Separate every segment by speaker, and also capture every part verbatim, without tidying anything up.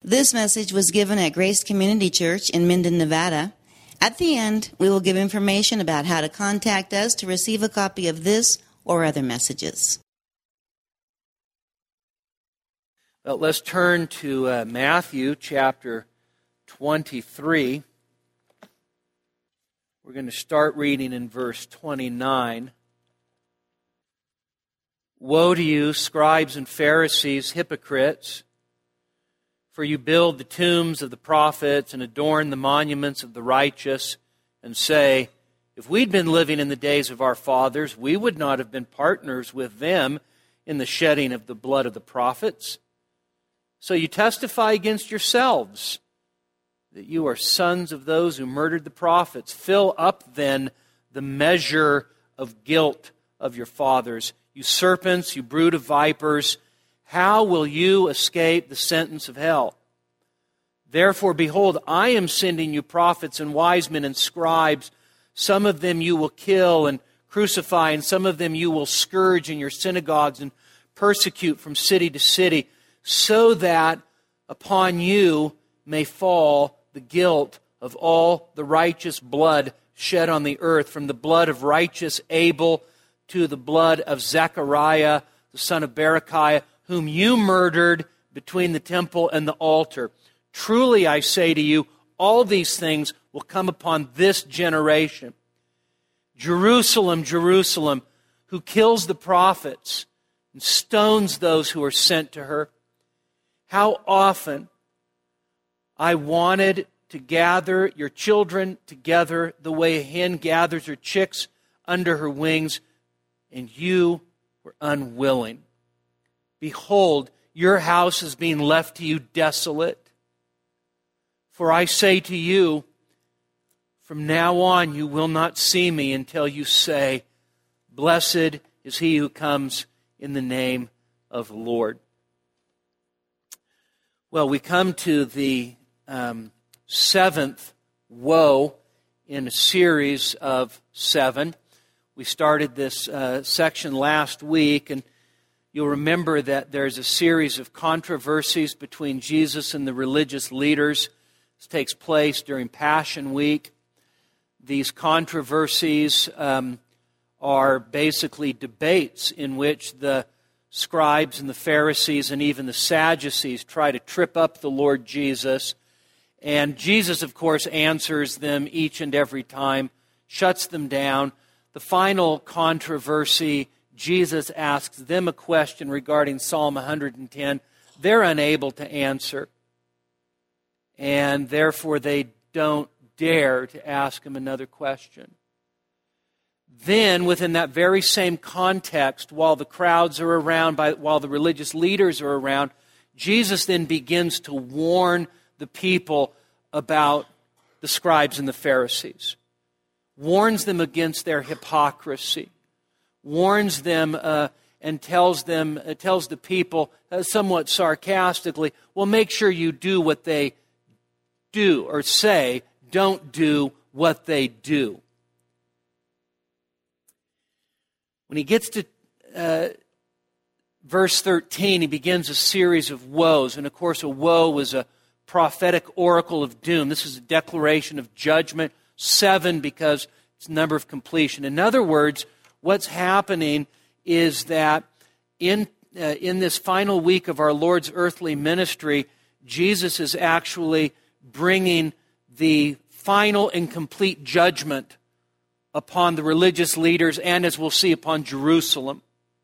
Speaker 1: This message was given at Grace Community Church in Minden, Nevada. At the end, we will give information about how to contact us to receive a copy of this or other messages.
Speaker 2: Well, let's turn to uh, Matthew chapter twenty-three. We're going to start reading in verse twenty-nine. Woe to you, scribes and Pharisees, hypocrites! For you build the tombs of the prophets and adorn the monuments of the righteous, and say, if we'd been living in the days of our fathers, we would not have been partners with them in the shedding of the blood of the prophets. So you testify against yourselves that you are sons of those who murdered the prophets. Fill up then the measure of guilt of your fathers. You serpents, you brood of vipers, how will you escape the sentence of hell? Therefore, behold, I am sending you prophets and wise men and scribes. Some of them you will kill and crucify, and some of them you will scourge in your synagogues and persecute from city to city, so that upon you may fall the guilt of all the righteous blood shed on the earth, from the blood of righteous Abel to the blood of Zechariah, the son of Berechiah, whom you murdered between the temple and the altar. Truly I say to you, all these things will come upon this generation. Jerusalem, Jerusalem, who kills the prophets and stones those who are sent to her. How often I wanted to gather your children together the way a hen gathers her chicks under her wings, and you were unwilling. Behold, your house is being left to you desolate. For I say to you, from now on you will not see me until you say, blessed is he who comes in the name of the Lord. Well, we come to the um, seventh woe in a series of seven. We started this uh, section last week, and you'll remember that there's a series of controversies between Jesus and the religious leaders. This takes place during Passion Week. These controversies um, are basically debates in which the scribes and the Pharisees and even the Sadducees try to trip up the Lord Jesus. And Jesus, of course, answers them each and every time, shuts them down. The final controversy, Jesus asks them a question regarding Psalm one hundred ten. They're unable to answer. And therefore they don't dare to ask him another question. Then, within that very same context, while the crowds are around, by, while the religious leaders are around, Jesus then begins to warn the people about the scribes and the Pharisees. Warns them against their hypocrisy. Warns them uh, and tells them, uh, tells the people uh, somewhat sarcastically, well, make sure you do what they do, or say, don't do what they do. When he gets to uh, verse thirteen, he begins a series of woes. And of course, a woe was a prophetic oracle of doom. This is a declaration of judgment. Seven, because it's the number of completion. In other words, what's happening is that in uh, in this final week of our Lord's earthly ministry, Jesus is actually bringing the final and complete judgment upon the religious leaders and, as we'll see, upon Jerusalem.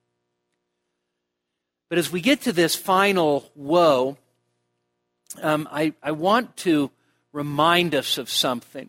Speaker 2: But as we get to this final woe, um, I, I want to remind us of something.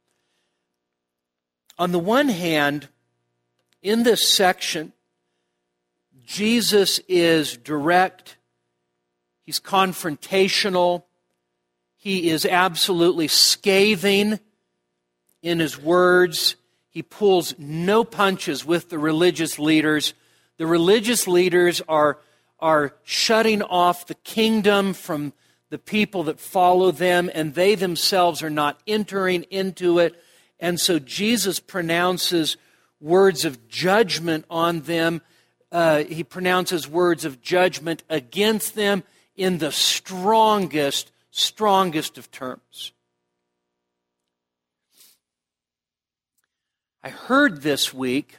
Speaker 2: On the one hand, in this section, Jesus is direct, he's confrontational, he is absolutely scathing in his words. He pulls no punches with the religious leaders. The religious leaders are, are shutting off the kingdom from the people that follow them, and they themselves are not entering into it. And so Jesus pronounces words of judgment on them. Uh, he pronounces words of judgment against them in the strongest strongest of terms. I heard this week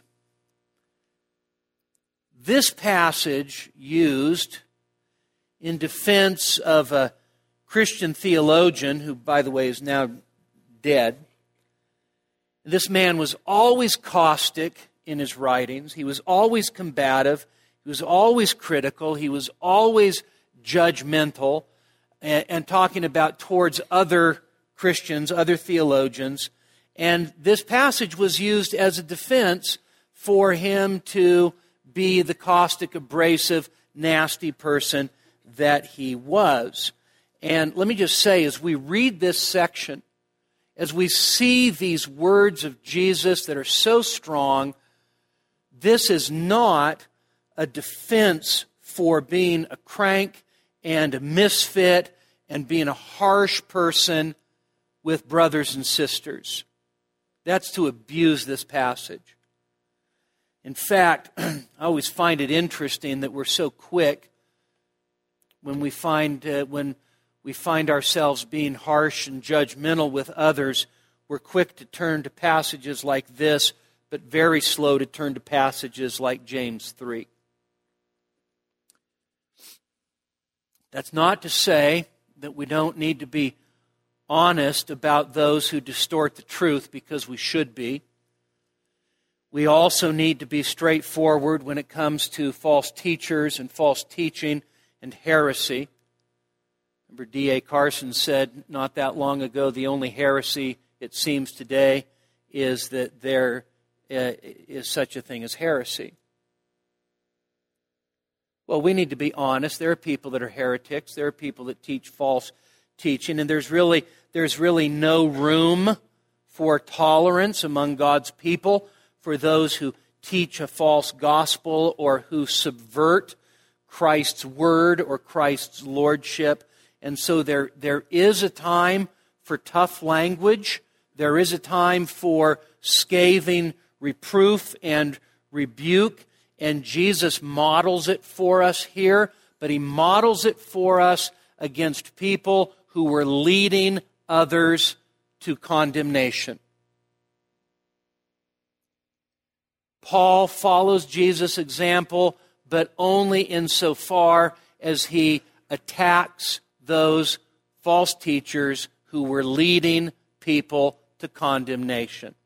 Speaker 2: this passage used in defense of a Christian theologian who, by the way, is now dead. This man was always caustic in his writings. He was always combative. He was always critical. He was always judgmental and, and talking about towards other Christians, other theologians. And this passage was used as a defense for him to be the caustic, abrasive, nasty person that he was. And let me just say, as we read this section, as we see these words of Jesus that are so strong, this is not a defense for being a crank and a misfit and being a harsh person with brothers and sisters. That's to abuse this passage. In fact, I always find it interesting that we're so quick when we find uh, when we find ourselves being harsh and judgmental with others. We're quick to turn to passages like this, but very slow to turn to passages like James three. That's not to say that we don't need to be honest about those who distort the truth, because we should be. We also need to be straightforward when it comes to false teachers and false teaching and heresy. Remember, D A Carson said not that long ago, the only heresy, it seems today, is that there uh, is such a thing as heresy. Well, we need to be honest. There are people that are heretics. There are people that teach false teaching, and there's really there's really no room for tolerance among God's people for those who teach a false gospel or who subvert Christ's word or Christ's lordship. And so there there is a time for tough language. There is a time for scathing reproof and rebuke, and Jesus models it for us here, but he models it for us against people who were leading others to condemnation. Paul follows Jesus' example, but only insofar as he attacks those false teachers who were leading people to condemnation.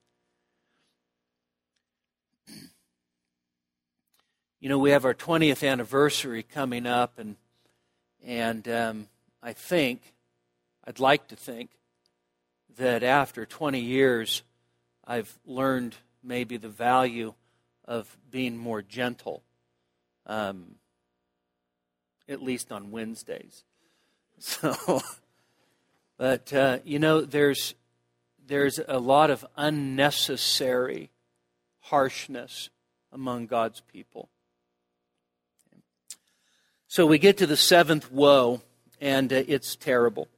Speaker 2: You know, we have our twentieth anniversary coming up, and and um, I think, I'd like to think, that after twenty years, I've learned maybe the value of being more gentle, um, at least on Wednesdays. So, but uh, you know, there's there's a lot of unnecessary harshness among God's people. So we get to the seventh woe, and uh, it's terrible.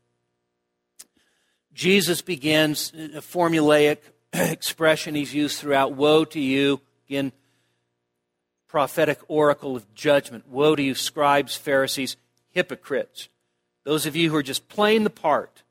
Speaker 2: Jesus begins a formulaic expression he's used throughout. Woe to you, again, prophetic oracle of judgment. Woe to you, scribes, Pharisees, hypocrites. Those of you who are just playing the part.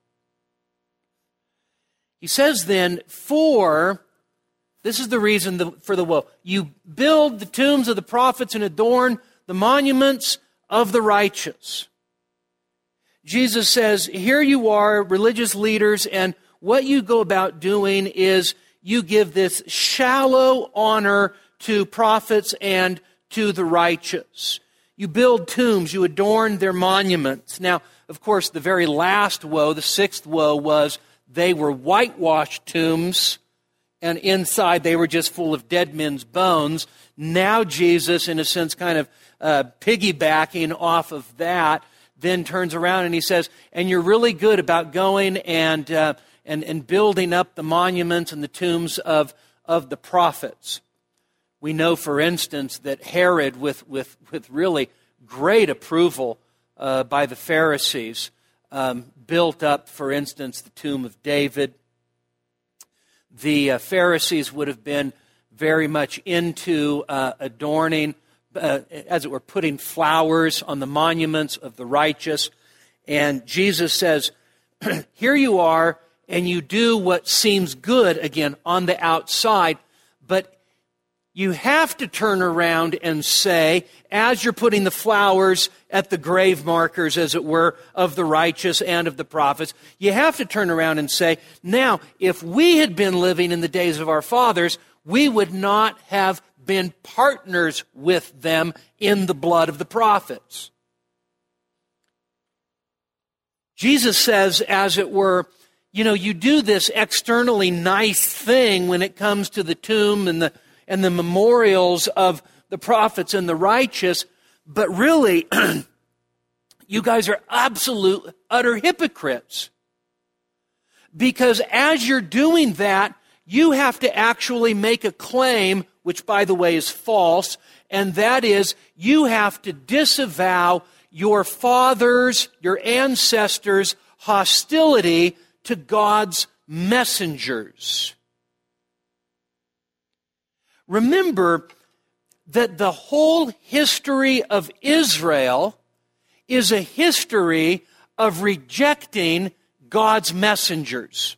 Speaker 2: He says then, for, this is the reason for the woe. You build the tombs of the prophets and adorn the monuments of the righteous. Jesus says, here you are, religious leaders, and what you go about doing is you give this shallow honor to prophets and to the righteous. You build tombs, you adorn their monuments. Now, of course, the very last woe, the sixth woe, was they were whitewashed tombs, and inside they were just full of dead men's bones. Now Jesus, in a sense, kind of uh, piggybacking off of that, then turns around and he says, and you're really good about going and uh, and, and building up the monuments and the tombs of, of the prophets. We know, for instance, that Herod, with, with, with really great approval uh, by the Pharisees, um, built up, for instance, the tomb of David. The uh, Pharisees would have been very much into uh, adorning, uh, as it were, putting flowers on the monuments of the righteous. And Jesus says, here you are, and you do what seems good, again, on the outside, but you have to turn around and say, as you're putting the flowers at the grave markers, as it were, of the righteous and of the prophets, you have to turn around and say, now, if we had been living in the days of our fathers, we would not have been partners with them in the blood of the prophets. Jesus says, as it were, you know, you do this externally nice thing when it comes to the tomb and the and the memorials of the prophets and the righteous, but really, you guys are absolute, utter hypocrites. Because as you're doing that, you have to actually make a claim, which, by the way, is false, and that is, you have to disavow your fathers, your ancestors' hostility to God's messengers. Remember that the whole history of Israel is a history of rejecting God's messengers.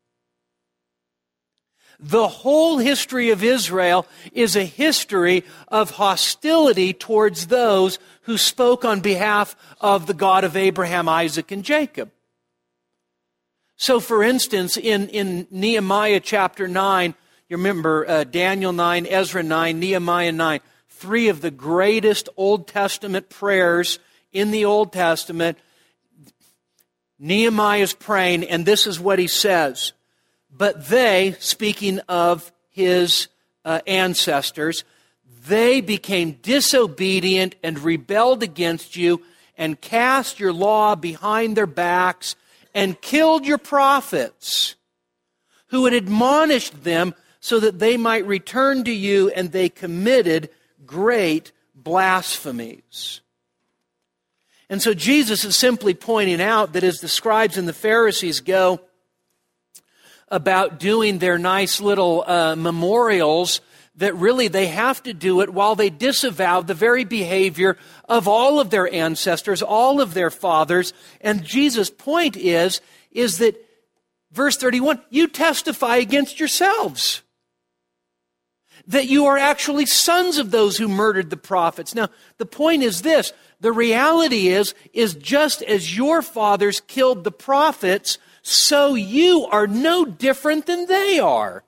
Speaker 2: The whole history of Israel is a history of hostility towards those who spoke on behalf of the God of Abraham, Isaac, and Jacob. So, for instance, in, in Nehemiah chapter nine, you remember uh, Daniel nine, Ezra nine, Nehemiah nine, three of the greatest Old Testament prayers in the Old Testament. Nehemiah is praying, and this is what he says. But they, speaking of his uh, ancestors, they became disobedient and rebelled against you and cast your law behind their backs and killed your prophets who had admonished them so that they might return to you, and they committed great blasphemies. And so Jesus is simply pointing out that as the scribes and the Pharisees go about doing their nice little uh, memorials, that really they have to do it while they disavow the very behavior of all of their ancestors, all of their fathers. And Jesus' point is, is that, verse thirty-one, you testify against yourselves that you are actually sons of those who murdered the prophets. Now, the point is this. The reality is, is just as your fathers killed the prophets, so you are no different than they are.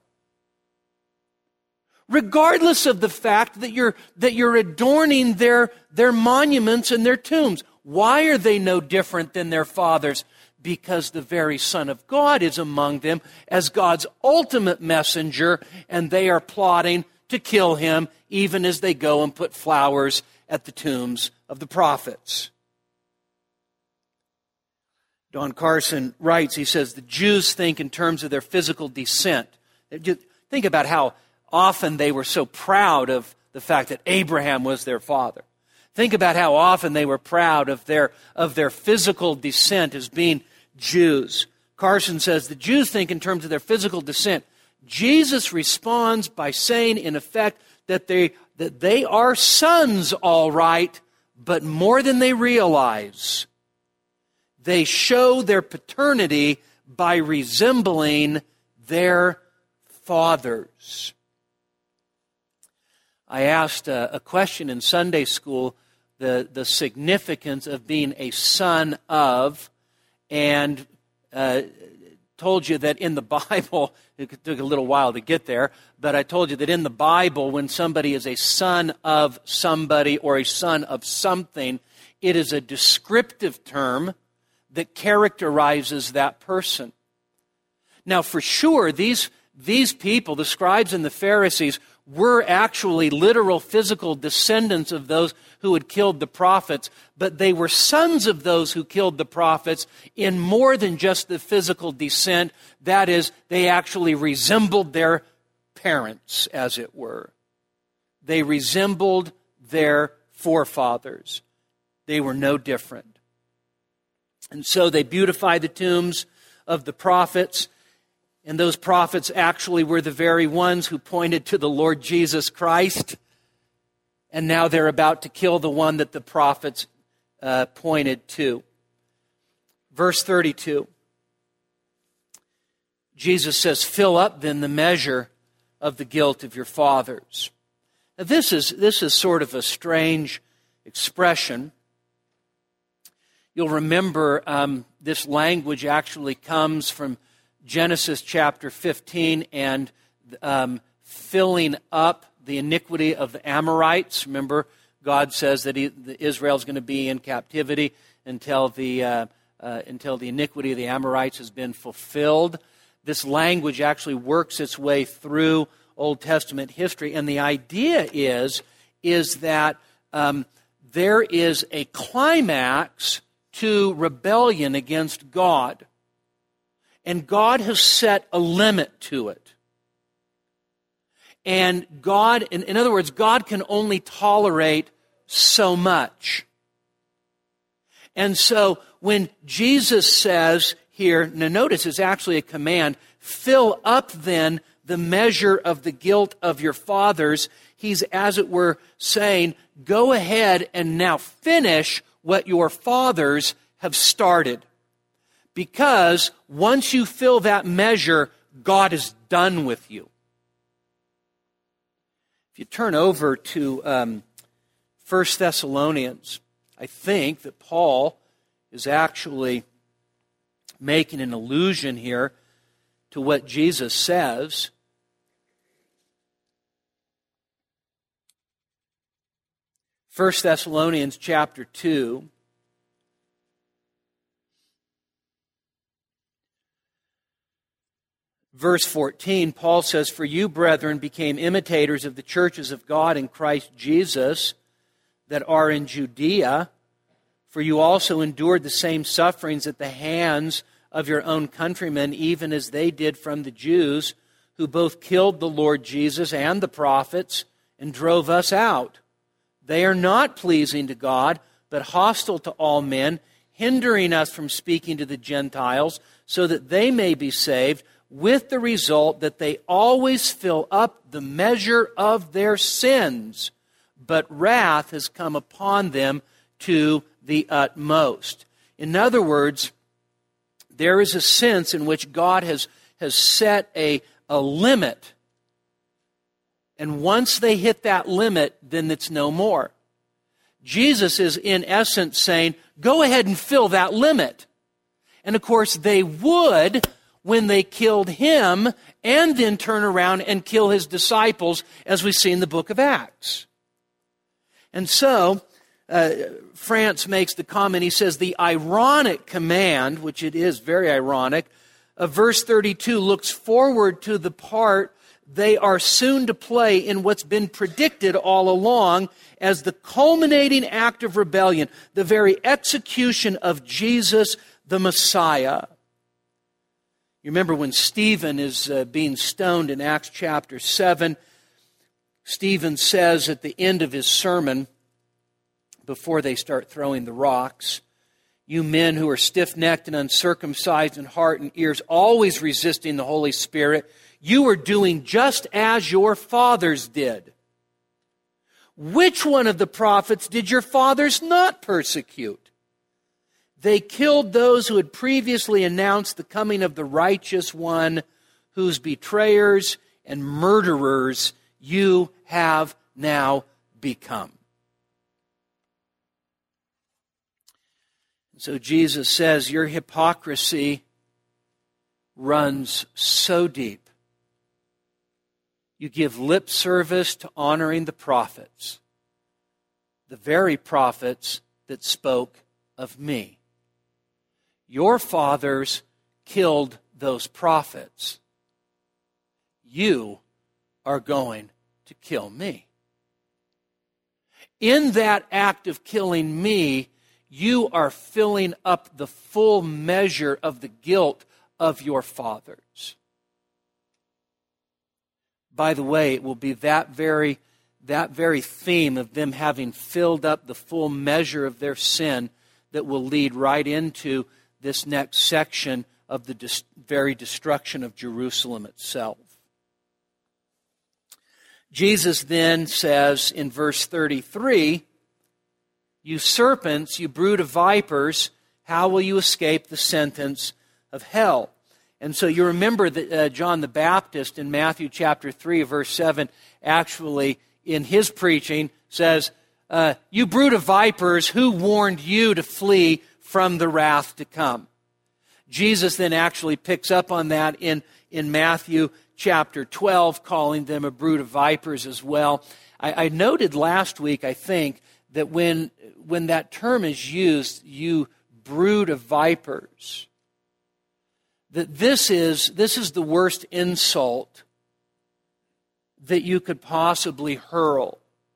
Speaker 2: Regardless of the fact that you're, that you're adorning their, their monuments and their tombs. Why are they no different than their fathers? Because the very Son of God is among them as God's ultimate messenger, and they are plotting to kill him even as they go and put flowers at the tombs of the prophets. Don Carson writes, he says, the Jews think in terms of their physical descent. Think about how often they were so proud of the fact that Abraham was their father. Think about how often they were proud of their, of their physical descent as being Jews. Carson says, the Jews think in terms of their physical descent. Jesus responds by saying, in effect, that they, that they are sons, all right, but more than they realize. They show their paternity by resembling their fathers. I asked a, a question in Sunday school, the, the significance of being a son of, and uh, told you that in the Bible, it took a little while to get there, but I told you that in the Bible, when somebody is a son of somebody or a son of something, it is a descriptive term that characterizes that person. Now, for sure, these, these people, the scribes and the Pharisees, were actually literal physical descendants of those who had killed the prophets, but they were sons of those who killed the prophets in more than just the physical descent. That is, they actually resembled their parents, as it were. They resembled their forefathers. They were no different. And so they beautified the tombs of the prophets. And those prophets actually were the very ones who pointed to the Lord Jesus Christ. And now they're about to kill the one that the prophets uh, pointed to. Verse thirty-two. Jesus says, fill up then the measure of the guilt of your fathers. Now, this is, this is sort of a strange expression. You'll remember um, this language actually comes from Genesis chapter fifteen and um, filling up the iniquity of the Amorites. Remember, God says that, he, that Israel is going to be in captivity until the, uh, uh, until the iniquity of the Amorites has been fulfilled. This language actually works its way through Old Testament history, and the idea is, is that um, there is a climax to rebellion against God, and God has set a limit to it. And God, in, in other words, God can only tolerate so much. And so when Jesus says here, now notice it's actually a command, fill up then the measure of the guilt of your fathers, he's, as it were, saying, go ahead and now finish what your fathers have started. Because once you fill that measure, God is done with you. If you turn over to um, First Thessalonians, I think that Paul is actually making an allusion here to what Jesus says. First Thessalonians chapter two. Verse fourteen, Paul says, for you, brethren, became imitators of the churches of God in Christ Jesus that are in Judea, for you also endured the same sufferings at the hands of your own countrymen, even as they did from the Jews, who both killed the Lord Jesus and the prophets and drove us out. They are not pleasing to God, but hostile to all men, hindering us from speaking to the Gentiles, so that they may be saved, with the result that they always fill up the measure of their sins, but wrath has come upon them to the utmost. In other words, there is a sense in which God has, has set a, a limit, and once they hit that limit, then it's no more. Jesus is in essence saying, go ahead and fill that limit. And of course they would when they killed him and then turn around and kill his disciples, as we see in the book of Acts. And so, uh, France makes the comment, he says, the ironic command, which it is very ironic, of verse thirty-two looks forward to the part they are soon to play in what's been predicted all along as the culminating act of rebellion, the very execution of Jesus the Messiah. You remember when Stephen is uh, being stoned in Acts chapter seven, Stephen says at the end of his sermon, before they start throwing the rocks, you men who are stiff-necked and uncircumcised in heart and ears, always resisting the Holy Spirit, you are doing just as your fathers did. Which one of the prophets did your fathers not persecute? They killed those who had previously announced the coming of the righteous one, whose betrayers and murderers you have now become. So Jesus says, your hypocrisy runs so deep. You give lip service to honoring the prophets, the very prophets that spoke of me. Your fathers killed those prophets. You are going to kill me. In that act of killing me, you are filling up the full measure of the guilt of your fathers. By the way, it will be that very, that very theme of them having filled up the full measure of their sin that will lead right into this next section of the dis- very destruction of Jerusalem itself. Jesus then says in verse thirty-three, you serpents, you brood of vipers, How will you escape the sentence of hell? And so you remember that uh, John the Baptist in Matthew chapter three, verse seven, actually in his preaching says, uh, you brood of vipers, who warned you to flee from the wrath to come? Jesus then actually picks up on that in, in Matthew chapter twelve, calling them a brood of vipers as well. I, I noted last week, I think, that when, when that term is used, you brood of vipers, that this is, this is the worst insult that you could possibly hurl.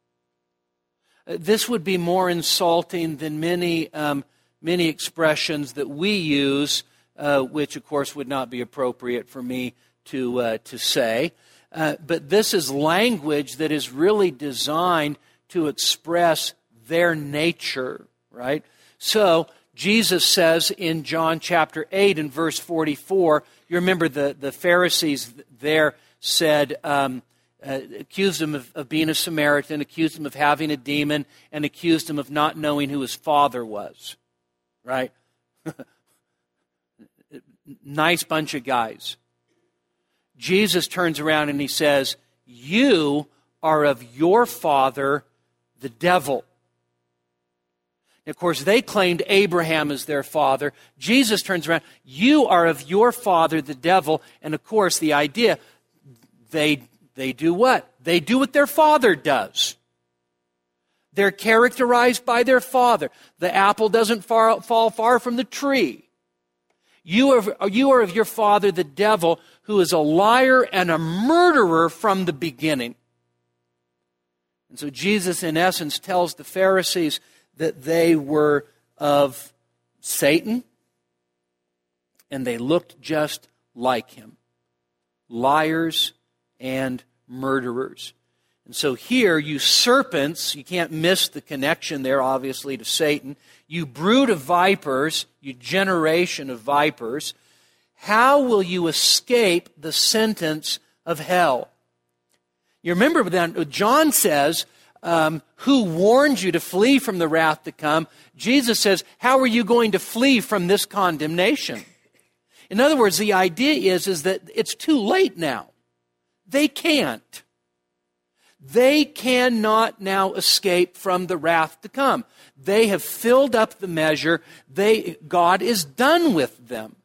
Speaker 2: This would be more insulting than many, um, many expressions that we use, uh, which of course would not be appropriate for me to, uh, to say. Uh, but this is language that is really designed to express their nature, right? So, Jesus says in John chapter eight and verse forty-four, you remember the, the Pharisees there said, um, uh, accused him of, of being a Samaritan, accused him of having a demon, and accused him of not knowing who his father was, right? Nice bunch of guys. Jesus turns around and he says, you are of your father, the devil. Of course, they claimed Abraham as their father. Jesus turns around, you are of your father, the devil. And of course, the idea, they, they do what? They do what their father does. They're characterized by their father. The apple doesn't far, fall far from the tree. You are, you are of your father, the devil, who is a liar and a murderer from the beginning. And so Jesus, in essence, tells the Pharisees that they were of Satan, and they looked just like him. Liars and murderers. And so here, you serpents, you can't miss the connection there, obviously, to Satan. You brood of vipers, you generation of vipers, how will you escape the sentence of hell? You remember then, John says, Um, who warned you to flee from the wrath to come? Jesus says, how are you going to flee from this condemnation? In other words, the idea is, is that it's too late now. They can't. They cannot now escape from the wrath to come. They have filled up the measure. They, God is done with them.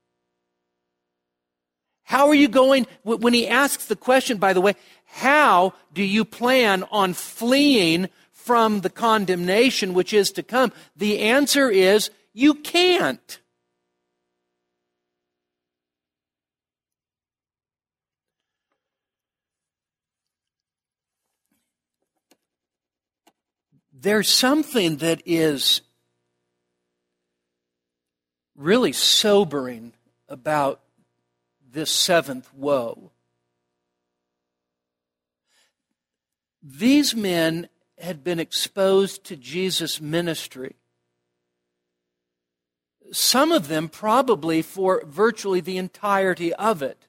Speaker 2: How are you going, when he asks the question, by the way, how do you plan on fleeing from the condemnation which is to come? The answer is, you can't. There's something that is really sobering about this seventh woe. These men had been exposed to Jesus' ministry. Some of them probably for virtually the entirety of it.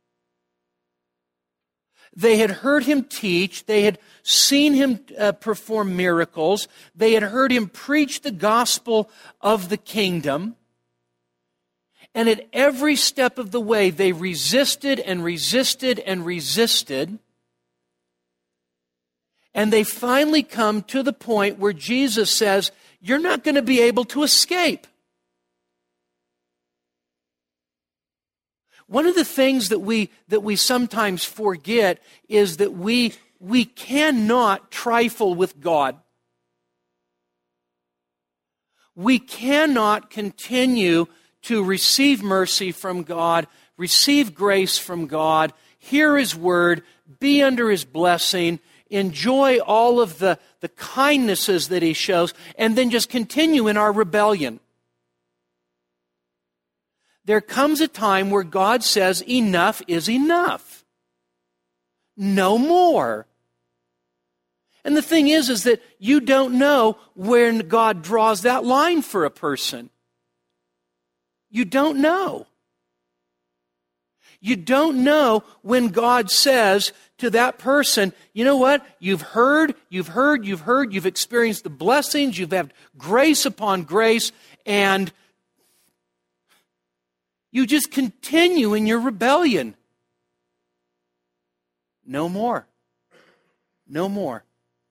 Speaker 2: They had heard him teach. They had seen him uh, perform miracles. They had heard him preach the gospel of the kingdom. And at every step of the way, they resisted and resisted and resisted. And they finally come to the point where Jesus says, you're not going to be able to escape. One of the things that we that we sometimes forget is that we we cannot trifle with God. We cannot continue to receive mercy from God, receive grace from God, hear His word, be under His blessing, enjoy all of the, the kindnesses that He shows, and then just continue in our rebellion. There comes a time where God says, enough is enough. No more. And the thing is, is that you don't know when God draws that line for a person. You don't know. You don't know when God says to that person, you know what? You've heard, you've heard, you've heard, you've experienced the blessings, you've had grace upon grace, and You just continue in your rebellion. No more. No more.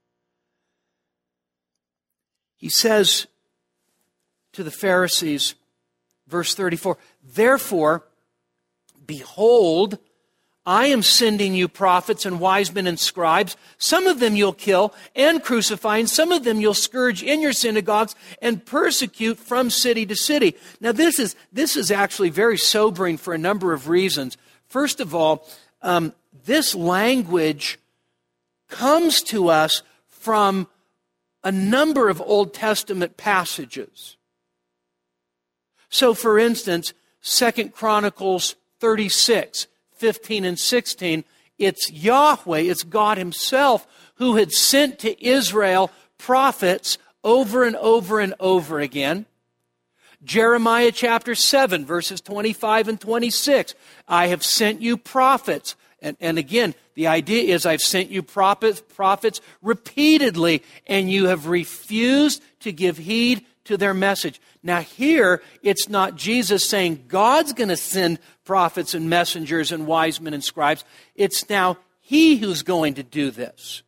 Speaker 2: He says to the Pharisees, verse thirty-four, therefore, behold, I am sending you prophets and wise men and scribes. Some of them you'll kill and crucify, and some of them you'll scourge in your synagogues and persecute from city to city. Now this is, this is actually very sobering for a number of reasons. First of all, um, this language comes to us from a number of Old Testament passages. So, for instance, Second Chronicles thirty-six, fifteen and sixteen, it's Yahweh, it's God Himself who had sent to Israel prophets over and over and over again. Jeremiah chapter seven, verses twenty-five and twenty-six, I have sent you prophets. And, and again, the idea is I've sent you prophets, prophets repeatedly, and you have refused to give heed to their message. Now here, it's not Jesus saying God's going to send prophets and messengers and wise men and scribes. It's now He who's going to do this.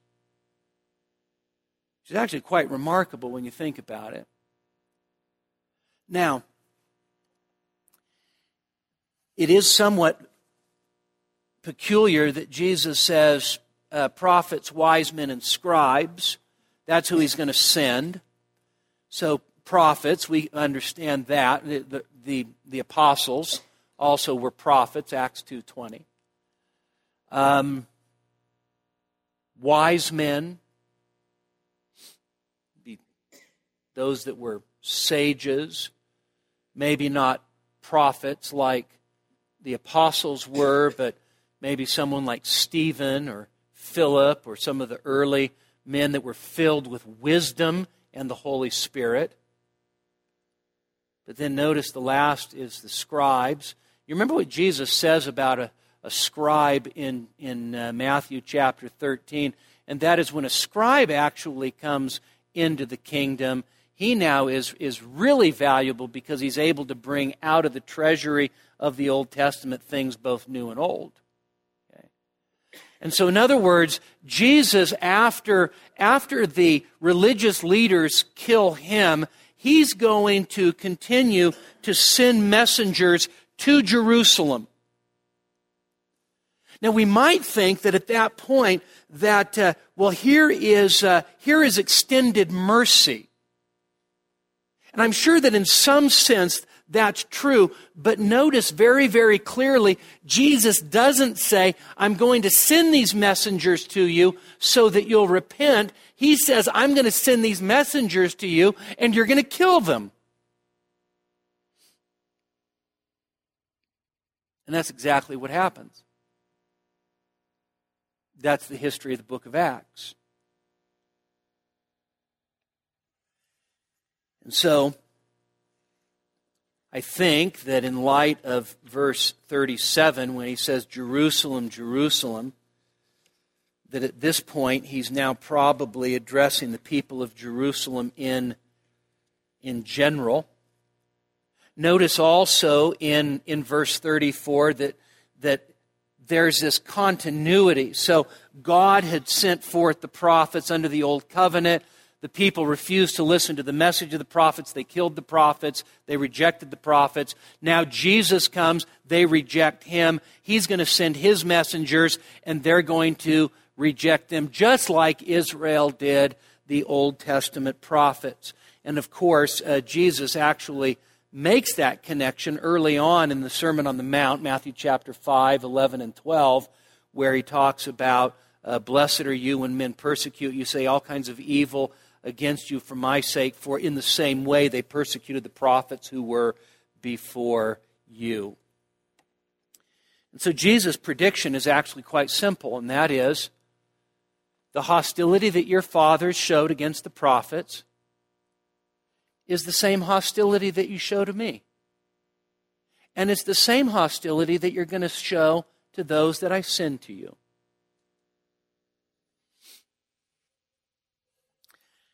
Speaker 2: It's actually quite remarkable when you think about it. Now, it is somewhat peculiar that Jesus says uh, prophets, wise men, and scribes. That's who He's going to send. So prophets, we understand that. The, the, the, the apostles also were prophets, Acts two twenty. Um, wise men, those that were sages, maybe not prophets like the apostles were, but maybe someone like Stephen or Philip or some of the early men that were filled with wisdom and the Holy Spirit. But then notice the last is the scribes. You remember what Jesus says about a, a scribe in, in uh, Matthew chapter thirteen, and that is when a scribe actually comes into the kingdom, he now is, is really valuable because he's able to bring out of the treasury of the Old Testament things both new and old. Okay. And so in other words, Jesus, after, after the religious leaders kill Him, He's going to continue to send messengers to Jerusalem. Now we might think that at that point that, uh, well, here is, uh, here is extended mercy. And I'm sure that in some sense that's true, but notice very, very clearly, Jesus doesn't say, I'm going to send these messengers to you so that you'll repent. He says, I'm going to send these messengers to you and you're going to kill them. And that's exactly what happens. That's the history of the book of Acts. And so, I think that in light of verse thirty-seven, when he says, Jerusalem, Jerusalem, that at this point he's now probably addressing the people of Jerusalem in, in general. Notice also in, in verse thirty-four that, that there's this continuity. So God had sent forth the prophets under the old covenant. The people refused to listen to the message of the prophets. They killed the prophets. They rejected the prophets. Now Jesus comes. They reject Him. He's going to send His messengers, and they're going to reject them, just like Israel did the Old Testament prophets. And of course, uh, Jesus actually makes that connection early on in the Sermon on the Mount, Matthew chapter five, eleven, and twelve, where He talks about, uh, blessed are you when men persecute you, say all kinds of evil against you for my sake, for in the same way they persecuted the prophets who were before you. And so Jesus' prediction is actually quite simple, and that is the hostility that your fathers showed against the prophets is the same hostility that you show to me. And it's the same hostility that you're going to show to those that I send to you.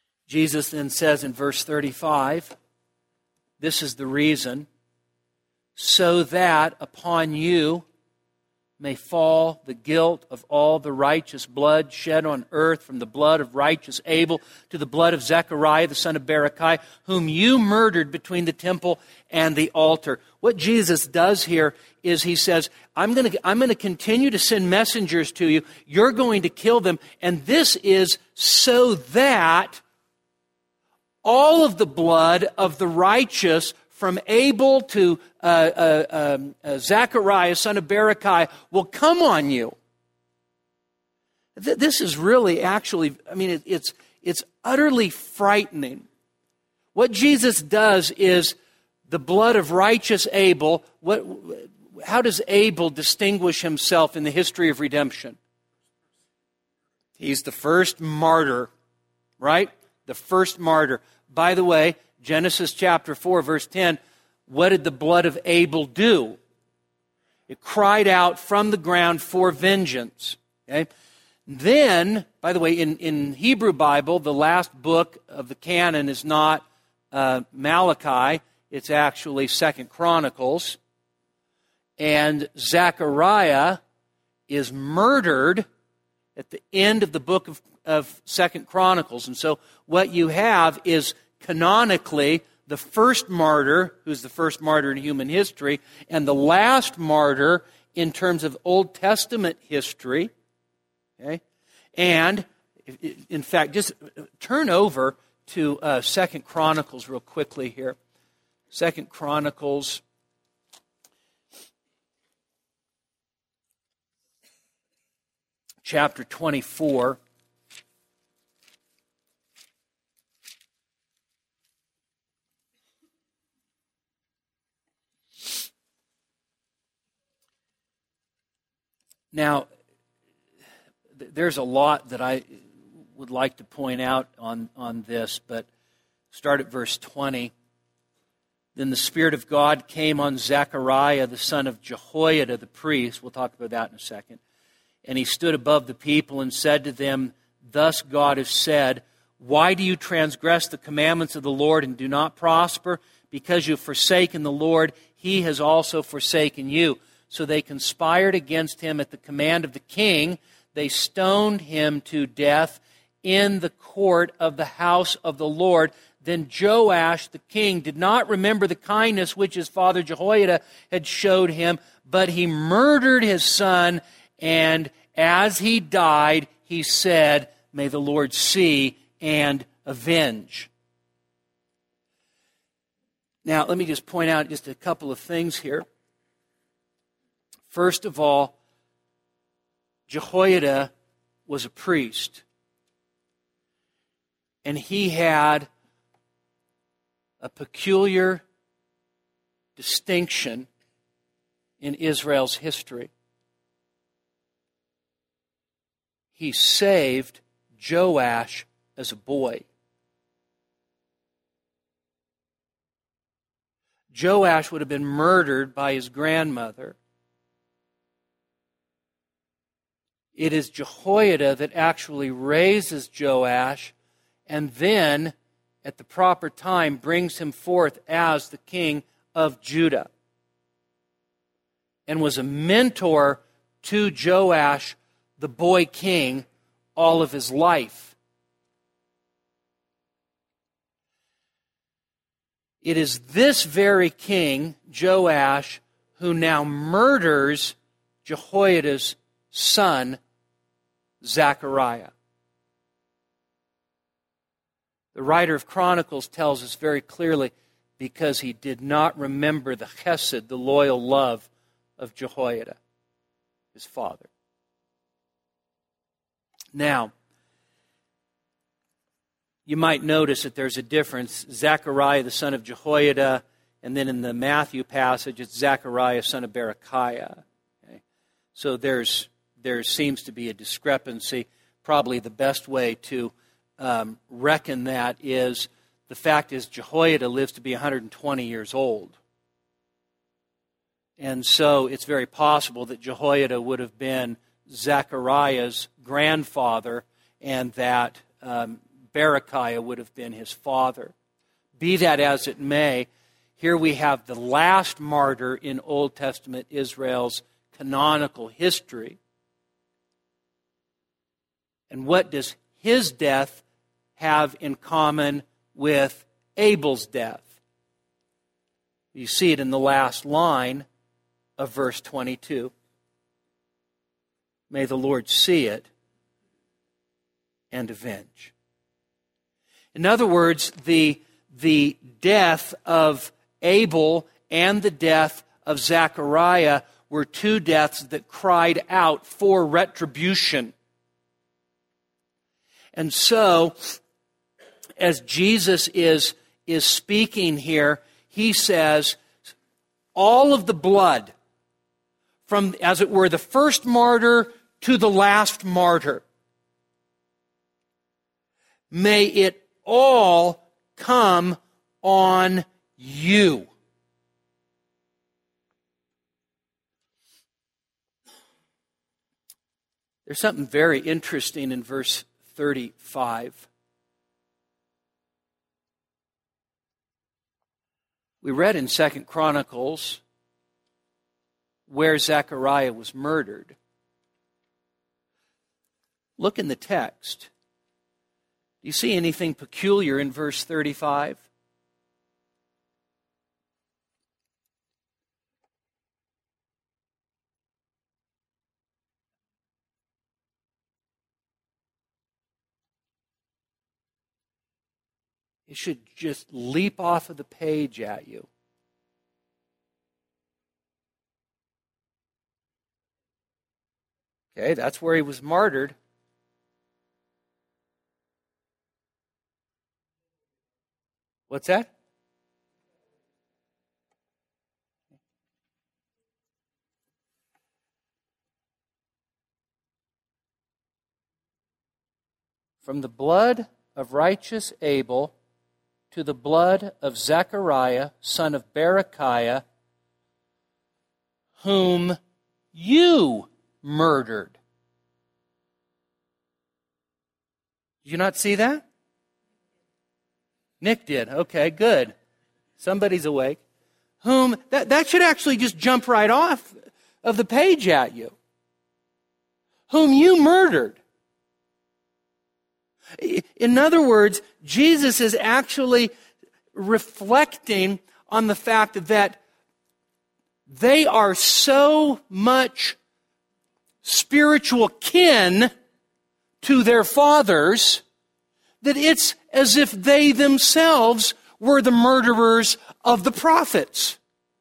Speaker 2: Jesus then says in verse thirty-five, this is the reason. so that upon you may fall the guilt of all the righteous blood shed on earth, from the blood of righteous Abel to the blood of Zechariah, the son of Berechiah, whom you murdered between the temple and the altar. What Jesus does here is he says, I'm going to, I'm going to continue to send messengers to you. You're going to kill them. And this is so that all of the blood of the righteous, from Abel to uh, uh, um, uh, Zechariah, son of Berechiah, will come on you. Th- this is really actually, I mean, it, it's, it's utterly frightening. What Jesus does is the blood of righteous Abel. What, how does Abel distinguish himself in the history of redemption? He's the first martyr, right? The first martyr. By the way, Genesis chapter four, verse ten, what did the blood of Abel do? It cried out from the ground for vengeance. Okay? Then, by the way, in, in Hebrew Bible, the last book of the canon is not uh, Malachi, it's actually Second Chronicles. And Zechariah is murdered at the end of the book of, of Second Chronicles. And so what you have is canonically the first martyr, who's the first martyr in human history, and the last martyr in terms of Old Testament history. Okay? And, in fact, just turn over to uh, Second Chronicles real quickly here. Second Chronicles chapter twenty-four. Now, there's a lot that I would like to point out on, on this, but start at verse twenty. Then the Spirit of God came on Zechariah, the son of Jehoiada, the priest. We'll talk about that in a second. And he stood above the people and said to them, Thus God has said, Why do you transgress the commandments of the Lord and do not prosper? Because you have forsaken the Lord, He has also forsaken you. So they conspired against him at the command of the king. They stoned him to death in the court of the house of the Lord. Then Joash the king did not remember the kindness which his father Jehoiada had showed him, but he murdered his son, and as he died, he said, May the Lord see and avenge. Now, let me just point out just a couple of things here. First of all, Jehoiada was a priest, and he had a peculiar distinction in Israel's history. He saved Joash as a boy. Joash would have been murdered by his grandmother. It is Jehoiada that actually raises Joash and then, at the proper time, brings him forth as the king of Judah and was a mentor to Joash, the boy king, all of his life. It is this very king, Joash, who now murders Jehoiada's son, Zechariah. The writer of Chronicles tells us very clearly, because he did not remember the chesed, the loyal love of Jehoiada, his father. Now, you might notice that there's a difference. Zechariah, the son of Jehoiada, and then in the Matthew passage, it's Zechariah, son of Berechiah. Okay? So there's there seems to be a discrepancy. Probably the best way to um, reckon that is, the fact is Jehoiada lives to be one hundred twenty years old. And so it's very possible that Jehoiada would have been Zechariah's grandfather and that um, Berechiah would have been his father. Be that as it may, Here we have the last martyr in Old Testament Israel's canonical history. And what does his death have in common with Abel's death? You see it in the last line of verse twenty-two. May the Lord see it and avenge. In other words, the, the death of Abel and the death of Zechariah were two deaths that cried out for retribution. And so, as Jesus is, is speaking here, he says, all of the blood, from, as it were, the first martyr to the last martyr, may it all come on you. There's something very interesting in verse thirty-five. We read in Second Chronicles where Zechariah was murdered. Look in the text. Do you see anything peculiar in verse thirty-five? It should just leap off of the page at you. Okay, that's where he was martyred. What's that? From the blood of righteous Abel to the blood of Zechariah, son of Berechiah, whom you murdered. Did you not see that? Nick did. Okay, good. Somebody's awake. Whom, that, that should actually just jump right off of the page at you. Whom you murdered. In other words, Jesus is actually reflecting on the fact that they are so much spiritual kin to their fathers that it's as if they themselves were the murderers of the prophets.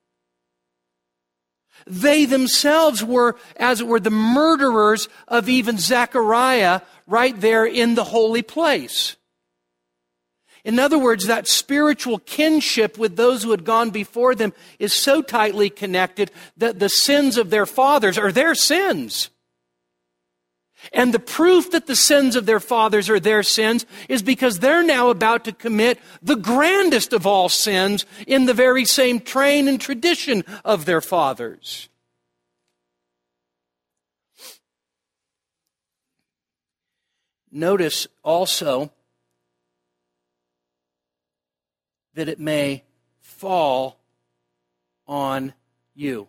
Speaker 2: They themselves were, as it were, the murderers of even Zechariah right there in the holy place. In other words, that spiritual kinship with those who had gone before them is so tightly connected that the sins of their fathers are their sins. And the proof that the sins of their fathers are their sins is because they're now about to commit the grandest of all sins in the very same train and tradition of their fathers. Notice also that it may fall on you.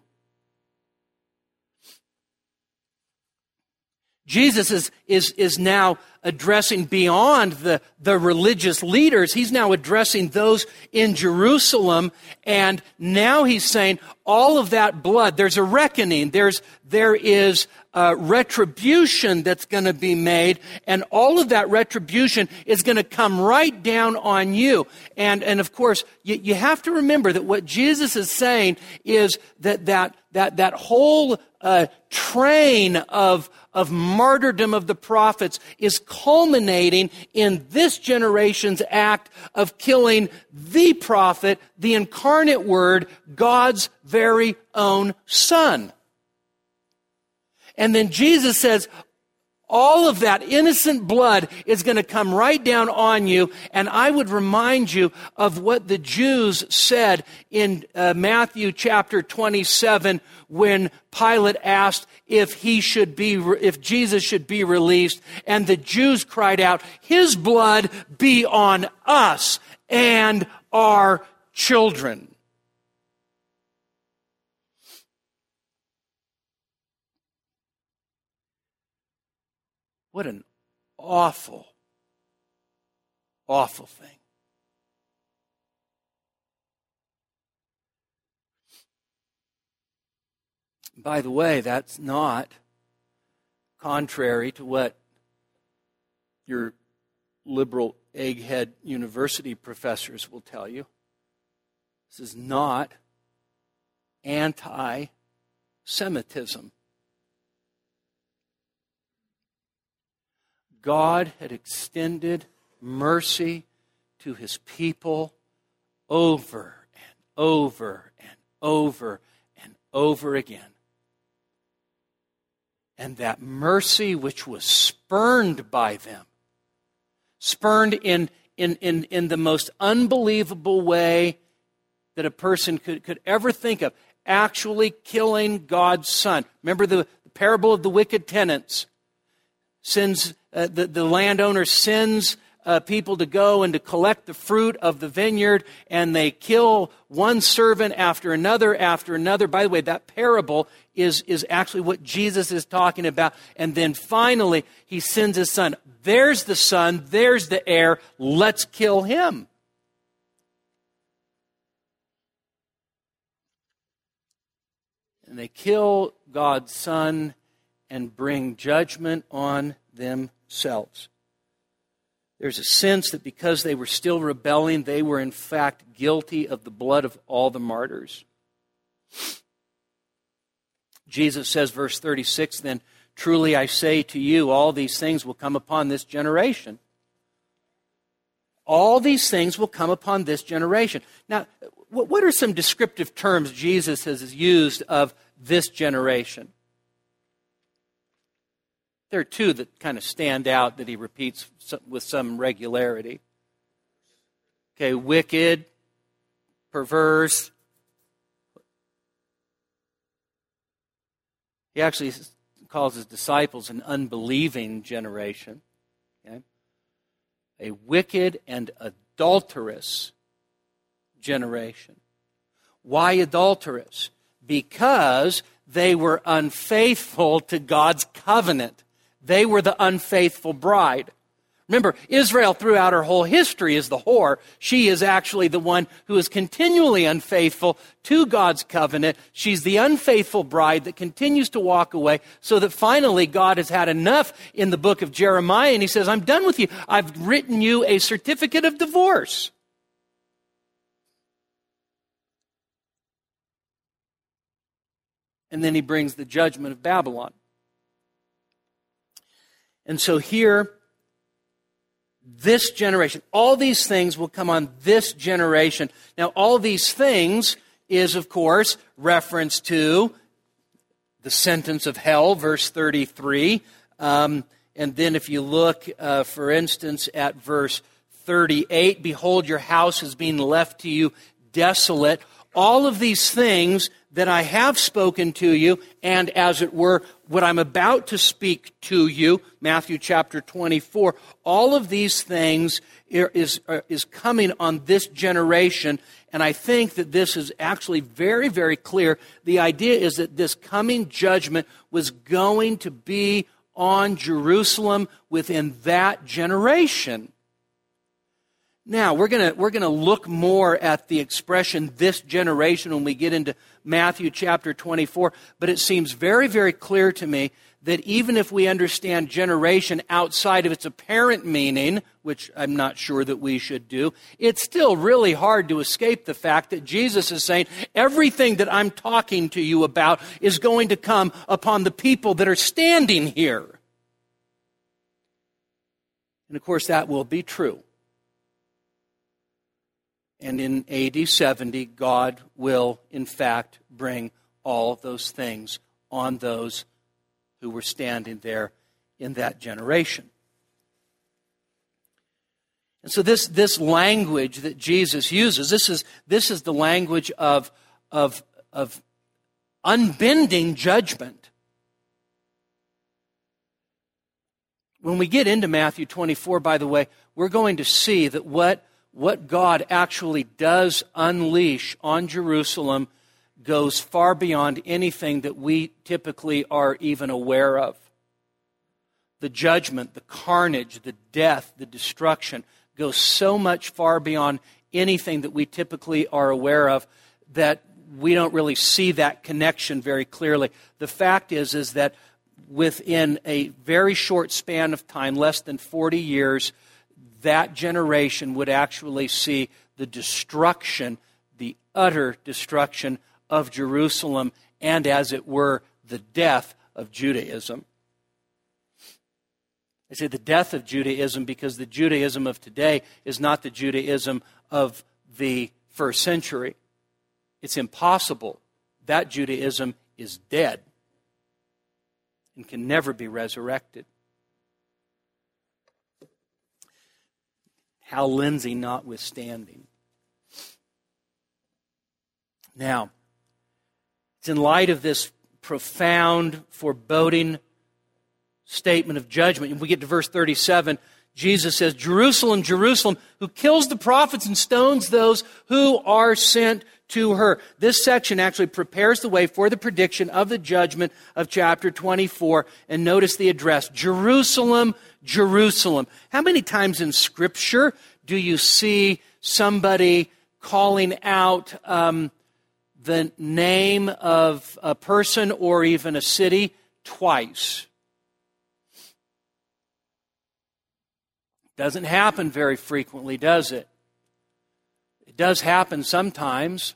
Speaker 2: Jesus is, is, is now addressing beyond the, the religious leaders. He's now addressing those in Jerusalem. And now he's saying all of that blood, there's a reckoning. There's, there is a retribution that's going to be made. And all of that retribution is going to come right down on you. And, and of course, you, you have to remember that what Jesus is saying is that that, that, that whole uh, train of of martyrdom of the prophets is culminating in this generation's act of killing the prophet, the incarnate Word, God's very own Son. And then Jesus says, all of that innocent blood is going to come right down on you. And I would remind you of what the Jews said in uh, Matthew chapter twenty-seven when Pilate asked if he should be, if Jesus should be released. And the Jews cried out, "His blood be on us and our children." What an awful, awful thing. By the way, that's not contrary to what your liberal egghead university professors will tell you. This is not anti-Semitism. God had extended mercy to his people over and over and over and over again. And that mercy which was spurned by them, spurned in, in, in, in the most unbelievable way that a person could, could ever think of, actually killing God's Son. Remember the, the parable of the wicked tenants? Sends uh, the, the landowner sends uh, people to go and to collect the fruit of the vineyard, and they kill one servant after another after another. By the way, that parable is, is actually what Jesus is talking about. And then finally, he sends his son. There's the son, there's the heir, let's kill him. And they kill God's Son and bring judgment on themselves. There's a sense that because they were still rebelling, they were in fact guilty of the blood of all the martyrs. Jesus says, verse thirty-six, then, truly I say to you, all these things will come upon this generation. All these things will come upon this generation. Now, what are some descriptive terms Jesus has used of this generation? There are two that kind of stand out that he repeats with some regularity. Okay, wicked, perverse. He actually calls his disciples an unbelieving generation. Okay? A wicked and adulterous generation. Why adulterous? Because they were unfaithful to God's covenant. They were the unfaithful bride. Remember, Israel throughout her whole history is the whore. She is actually the one who is continually unfaithful to God's covenant. She's the unfaithful bride that continues to walk away, so that finally God has had enough in the book of Jeremiah, and he says, I'm done with you. I've written you a certificate of divorce. And then he brings the judgment of Babylon. And so here, this generation, all these things will come on this generation. Now, all these things is, of course, reference to the sentence of hell, verse thirty-three. Um, and then if you look, uh, for instance, at verse thirty-eight, behold, your house is being left to you desolate. All of these things that I have spoken to you, and as it were, what I'm about to speak to you, Matthew chapter twenty-four, all of these things is, is coming on this generation, and I think that this is actually very, very clear. The idea is that this coming judgment was going to be on Jerusalem within that generation. Now, we're going to we're going to look more at the expression this generation when we get into Matthew chapter twenty-four, but it seems very, very clear to me that even if we understand generation outside of its apparent meaning, which I'm not sure that we should do, it's still really hard to escape the fact that Jesus is saying everything that I'm talking to you about is going to come upon the people that are standing here. And of course, that will be true. And in A D seventy, God will, in fact, bring all those things on those who were standing there in that generation. And so this, this language that Jesus uses, this is, this is the language of, of, of unbending judgment. When we get into Matthew twenty-four, by the way, we're going to see that what What God actually does unleash on Jerusalem goes far beyond anything that we typically are even aware of. the judgment, the carnage, the death, the destruction goes so much far beyond anything that we typically are aware of that we don't really see that connection very clearly. The fact is, is that within a very short span of time, less than forty years, that generation would actually see the destruction, the utter destruction of Jerusalem, and as it were, the death of Judaism. I say the death of Judaism because the Judaism of today is not the Judaism of the first century. It's impossible. That Judaism is dead and can never be resurrected. Hal Lindsey notwithstanding. Now, it's in light of this profound, foreboding statement of judgment. When we get to verse thirty-seven, Jesus says, Jerusalem, Jerusalem, who kills the prophets and stones those who are sent to her. This section actually prepares the way for the prediction of the judgment of chapter twenty-four. And notice the address, Jerusalem, Jerusalem. How many times in Scripture do you see somebody calling out um, the name of a person or even a city twice? Doesn't happen very frequently, does it? It does happen sometimes.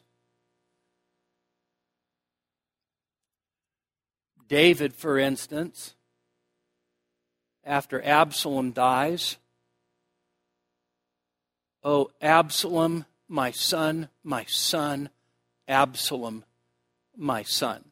Speaker 2: David, for instance, after Absalom dies, "Oh, Absalom, my son, my son, Absalom, my son."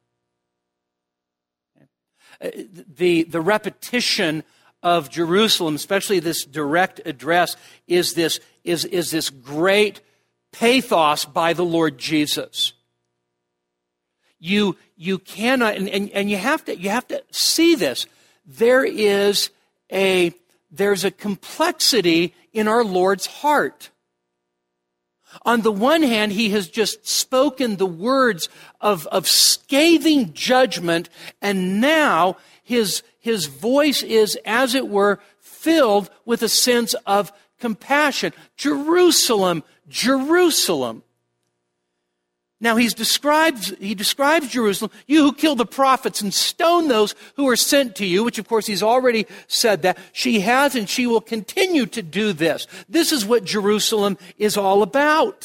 Speaker 2: The, the repetition of Jerusalem, especially this direct address, is this, is, is this great pathos by the Lord Jesus. You, you cannot, and, and, and you have to, you have to see this. There is a, there's a complexity in our Lord's heart. On the one hand, he has just spoken the words of, of scathing judgment, and now his, his voice is, as it were, filled with a sense of compassion. Jerusalem, Jerusalem. Now he's describes, he describes Jerusalem, you who kill the prophets and stone those who are sent to you, which of course he's already said that. She has and she will continue to do this. This is what Jerusalem is all about,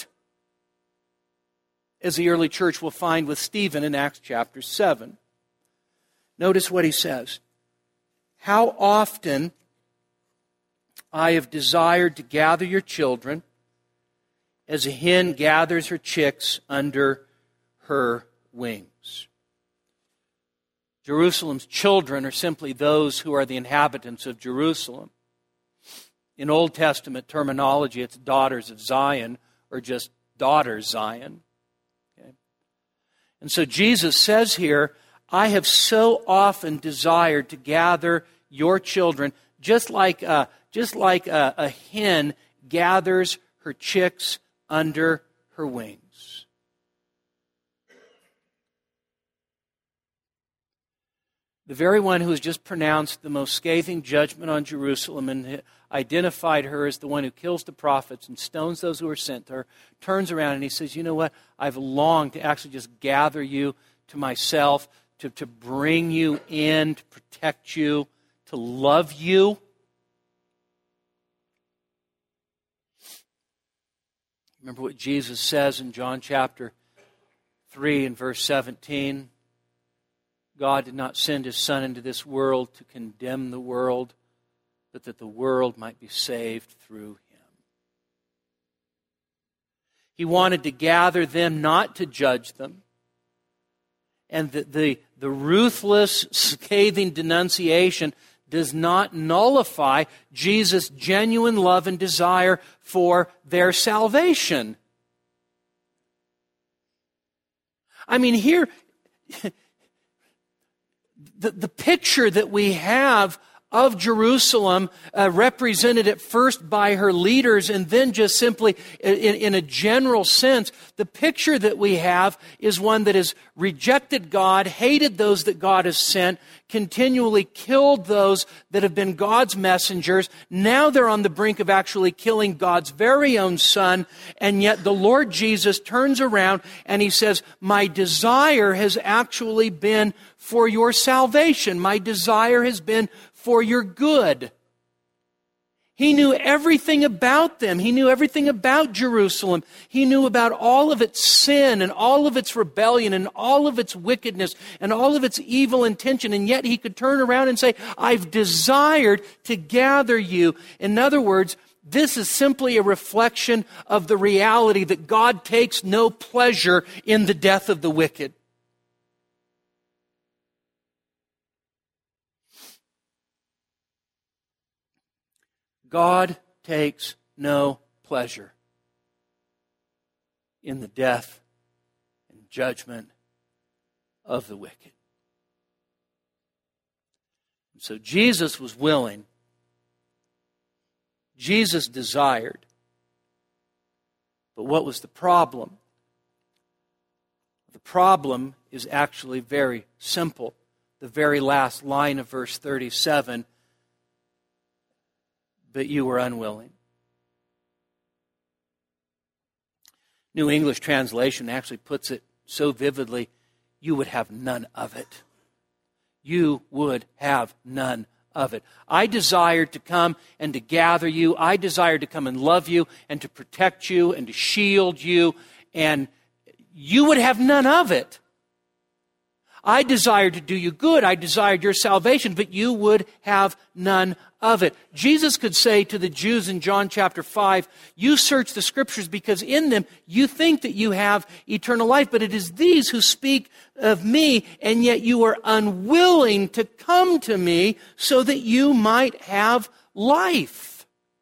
Speaker 2: as the early church will find with Stephen in Acts chapter seven. Notice what he says. How often I have desired to gather your children as a hen gathers her chicks under her wings. Jerusalem's children are simply those who are the inhabitants of Jerusalem. In Old Testament terminology, it's daughters of Zion, or just daughters Zion. Okay? And so Jesus says here, I have so often desired to gather your children, just like a, just like a, a hen gathers her chicks under her wings. The very one who has just pronounced the most scathing judgment on Jerusalem and identified her as the one who kills the prophets and stones those who are sent to her, turns around and he says, you know what? I've longed to actually just gather you to myself, to, to bring you in, to protect you, to love you. Remember what Jesus says in John chapter three and verse seventeen. God did not send His Son into this world to condemn the world, but that the world might be saved through Him. He wanted to gather them, not to judge them. And the, the, the ruthless, scathing denunciation does not nullify Jesus' genuine love and desire for their salvation. I mean, here, the, the picture that we have of Jerusalem, uh, represented at first by her leaders and then just simply in, in a general sense, the picture that we have is one that has rejected God, hated those that God has sent, continually killed those that have been God's messengers. Now they're on the brink of actually killing God's very own Son, and yet the Lord Jesus turns around and he says, my desire has actually been for your salvation. My desire has been for your good. He knew everything about them. He knew everything about Jerusalem. He knew about all of its sin and all of its rebellion and all of its wickedness and all of its evil intention. And yet he could turn around and say, I've desired to gather you. In other words, this is simply a reflection of the reality that God takes no pleasure in the death of the wicked. God takes no pleasure in the death and judgment of the wicked. And so Jesus was willing. Jesus desired. But what was the problem? The problem is actually very simple. The very last line of verse thirty-seven, but you were unwilling. New English Translation actually puts it so vividly, you would have none of it. You would have none of it. I desired to come and to gather you. I desired to come and love you and to protect you and to shield you, and you would have none of it. I desired to do you good. I desired your salvation, but you would have none of it. Jesus could say to the Jews in John chapter five, you search the Scriptures because in them you think that you have eternal life, but it is these who speak of me, and yet you are unwilling to come to me so that you might have life.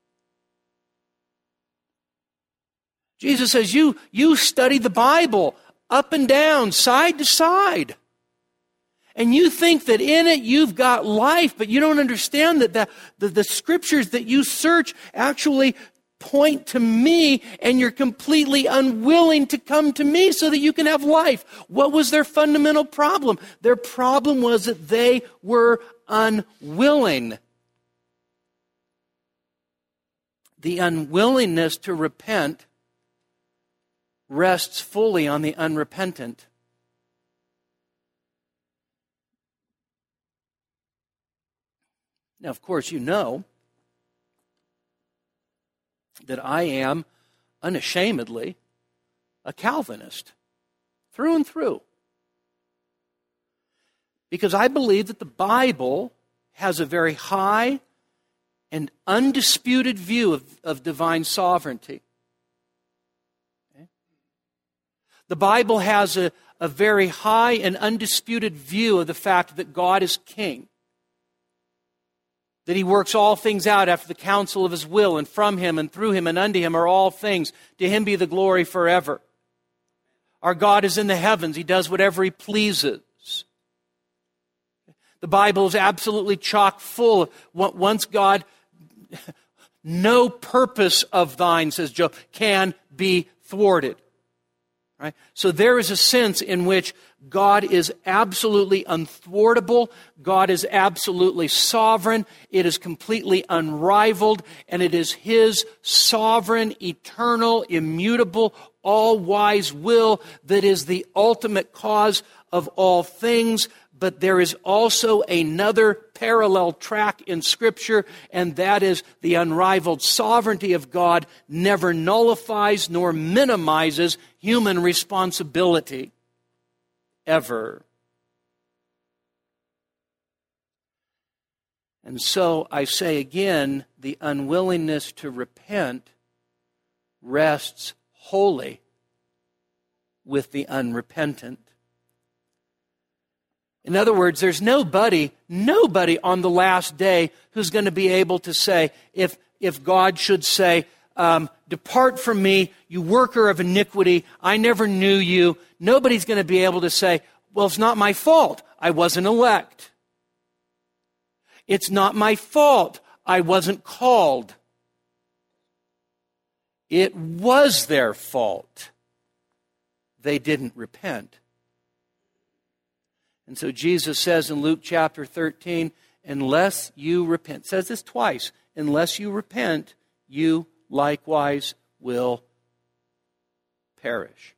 Speaker 2: Jesus says, you, you study the Bible up and down, side to side. And you think that in it you've got life, but you don't understand that the, the, the scriptures that you search actually point to me, and you're completely unwilling to come to me so that you can have life. What was their fundamental problem? Their problem was that they were unwilling. The unwillingness to repent rests fully on the unrepentant. Now, of course, you know that I am unashamedly a Calvinist, through and through. Because I believe that the Bible has a very high and undisputed view of, of divine sovereignty. Okay? The Bible has a, a very high and undisputed view of the fact that God is king. That he works all things out after the counsel of his will, and from him and through him and unto him are all things. To him be the glory forever. Our God is in the heavens. He does whatever he pleases. The Bible is absolutely chock full of once God, no purpose of thine, says Job, can be thwarted. Right? So there is a sense in which God is absolutely unthwartable. God is absolutely sovereign. It is completely unrivaled. And it is his sovereign, eternal, immutable, all-wise will that is the ultimate cause of all things. But there is also another parallel track in Scripture, and that is the unrivaled sovereignty of God never nullifies nor minimizes human responsibility. Ever. And so I say again, the unwillingness to repent rests wholly with the unrepentant. In other words, there's nobody, nobody on the last day who's going to be able to say, if, if God should say, um, depart from me, you worker of iniquity, I never knew you. Nobody's going to be able to say, well, it's not my fault. I wasn't elect. It's not my fault I wasn't called. It was their fault. They didn't repent. And so Jesus says in Luke chapter thirteen, unless you repent, says this twice, unless you repent, you likewise will perish.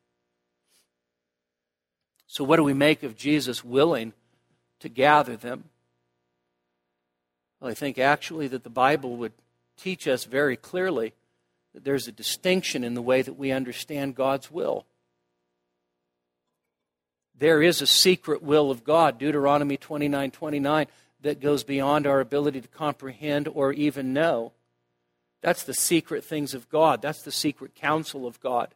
Speaker 2: So what do we make of Jesus willing to gather them? Well, I think actually that the Bible would teach us very clearly that there's a distinction in the way that we understand God's will. There is a secret will of God, Deuteronomy twenty-nine twenty-nine, that goes beyond our ability to comprehend or even know. That's the secret things of God. That's the secret counsel of God.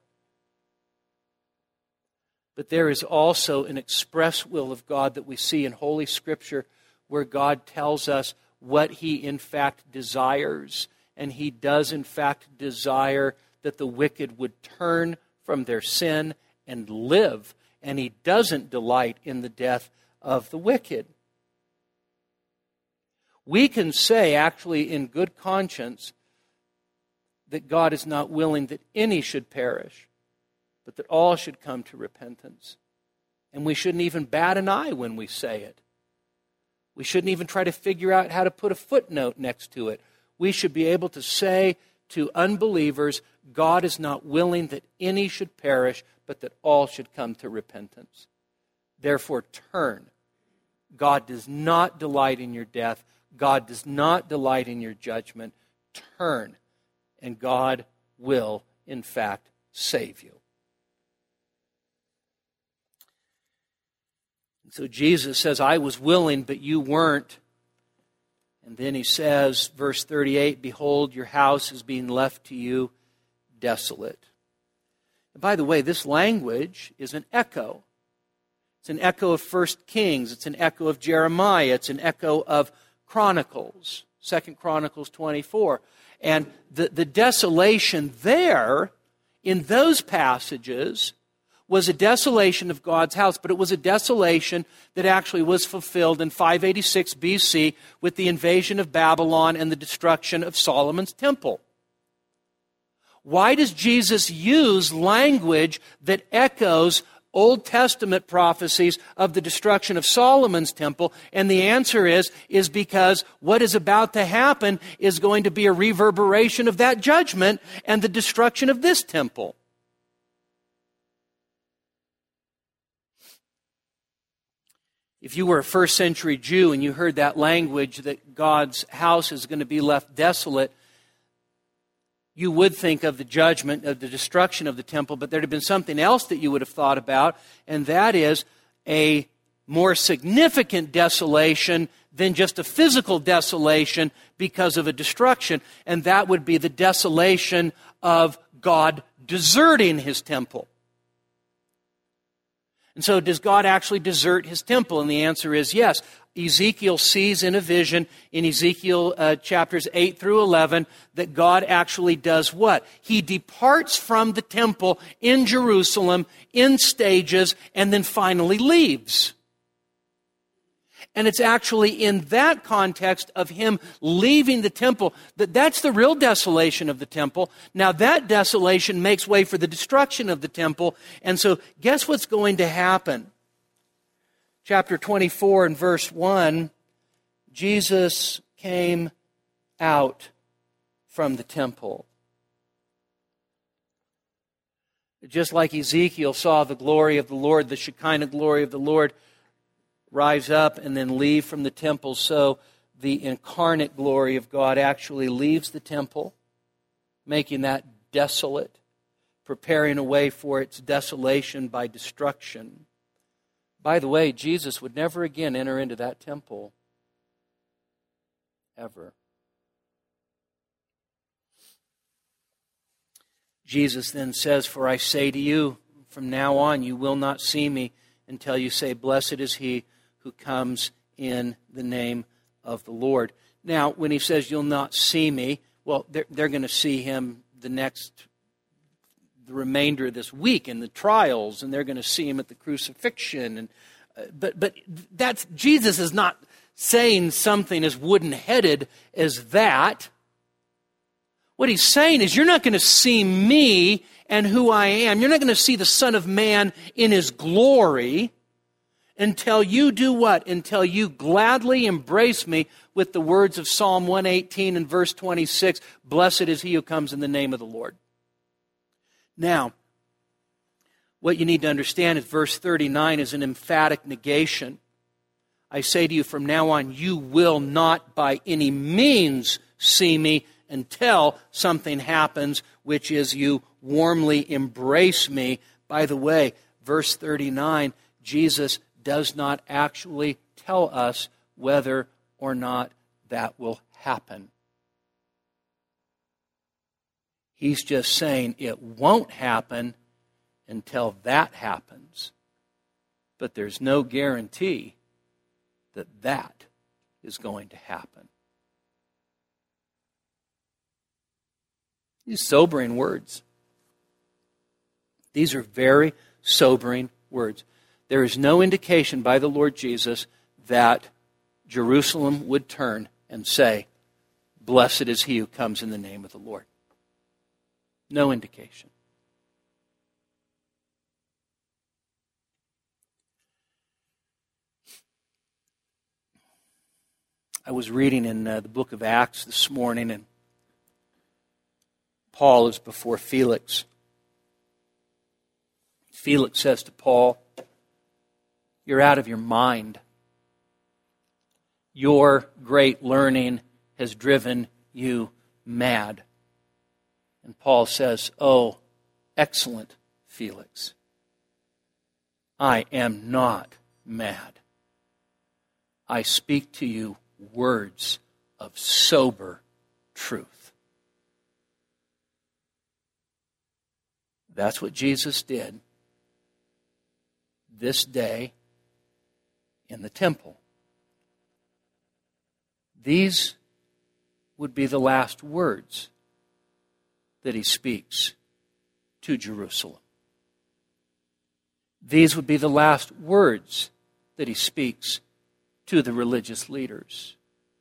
Speaker 2: But there is also an express will of God that we see in Holy Scripture where God tells us what He in fact desires. And He does in fact desire that the wicked would turn from their sin and live. And He doesn't delight in the death of the wicked. We can say, actually, in good conscience, that God is not willing that any should perish, but that all should come to repentance. And we shouldn't even bat an eye when we say it. We shouldn't even try to figure out how to put a footnote next to it. We should be able to say to unbelievers, God is not willing that any should perish, but that all should come to repentance. Therefore, turn. God does not delight in your death. God does not delight in your judgment. Turn, and God will, in fact, save you. And so Jesus says, I was willing, but you weren't. And then He says, verse thirty-eight, behold, your house is being left to you desolate. And by the way, this language is an echo. It's an echo of First Kings. It's an echo of Jeremiah. It's an echo of Chronicles, Second Chronicles twenty-four. And the, the desolation there, in those passages, was a desolation of God's house, but it was a desolation that actually was fulfilled in five eighty-six B C with the invasion of Babylon and the destruction of Solomon's temple. Why does Jesus use language that echoes Old Testament prophecies of the destruction of Solomon's temple? And the answer is, is because what is about to happen is going to be a reverberation of that judgment and the destruction of this temple. If you were a first century Jew and you heard that language that God's house is going to be left desolate, you would think of the judgment, of the destruction of the temple, but there'd have been something else that you would have thought about, and that is a more significant desolation than just a physical desolation because of a destruction, and that would be the desolation of God deserting His temple. And so does God actually desert His temple? And the answer is yes. Ezekiel sees in a vision in Ezekiel uh, chapters eight through eleven that God actually does what? He departs from the temple in Jerusalem in stages and then finally leaves. And it's actually in that context of Him leaving the temple that that's the real desolation of the temple. Now that desolation makes way for the destruction of the temple. And so guess what's going to happen? Chapter twenty-four and verse one, Jesus came out from the temple. Just like Ezekiel saw the glory of the Lord, the Shekinah glory of the Lord, rise up and then leave from the temple, so the incarnate glory of God actually leaves the temple, making that desolate, preparing a way for its desolation by destruction. By the way, Jesus would never again enter into that temple. Ever. Jesus then says, for I say to you, from now on you will not see me until you say, blessed is he who comes in the name of the Lord. Now, when he says you'll not see me, well, they're, they're going to see him the next, the remainder of this week in the trials, and they're going to see him at the crucifixion. And But, but that's, Jesus is not saying something as wooden-headed as that. What he's saying is, you're not going to see me and who I am. You're not going to see the Son of Man in his glory until you do what? Until you gladly embrace me with the words of Psalm one eighteen and verse twenty-six, blessed is he who comes in the name of the Lord. Now, what you need to understand is verse thirty-nine is an emphatic negation. I say to you, from now on, you will not by any means see me until something happens, which is you warmly embrace me. By the way, verse thirty-nine, Jesus does not actually tell us whether or not that will happen. He's just saying it won't happen until that happens. But there's no guarantee that that is going to happen. These sobering words. These are very sobering words. There is no indication by the Lord Jesus that Jerusalem would turn and say, blessed is he who comes in the name of the Lord. No indication. I was reading in uh, the book of Acts this morning, and Paul is before Felix. Felix says to Paul, you're out of your mind. Your great learning has driven you mad. And Paul says, oh, excellent Felix, I am not mad. I speak to you words of sober truth. That's what Jesus did this day in the temple. These would be the last words that he speaks to Jerusalem. These would be the last words that he speaks to the religious leaders.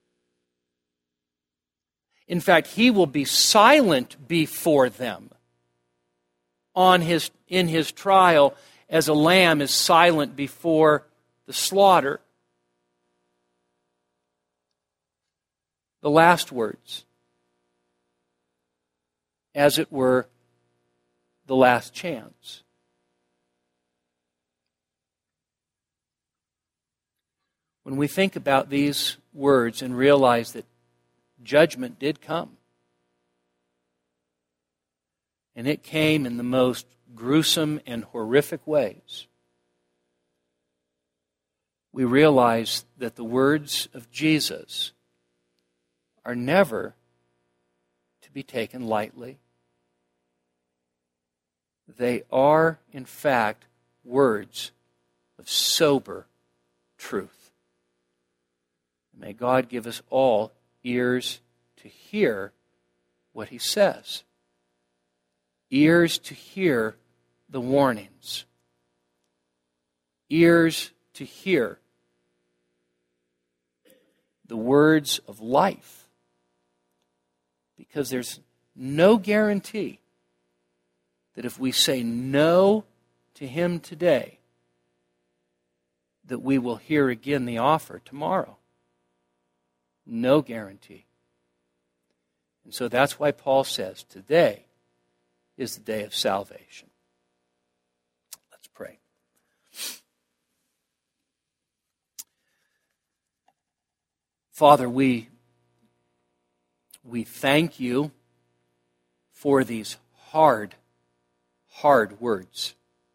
Speaker 2: In fact, he will be silent before them on his, in his trial, as a lamb is silent before the slaughter. The last words, as it were, the last chance. When we think about these words and realize that judgment did come, and it came in the most gruesome and horrific ways, we realize that the words of Jesus are never to be taken lightly. They are, in fact, words of sober truth. May God give us all ears to hear what he says. Ears to hear the warnings. Ears to hear the words of life. Because there's no guarantee that if we say no to him today, that we will hear again the offer tomorrow. No guarantee. And so that's why Paul says today is the day of salvation. Let's pray. Father, we, we thank you for these hard, hard words.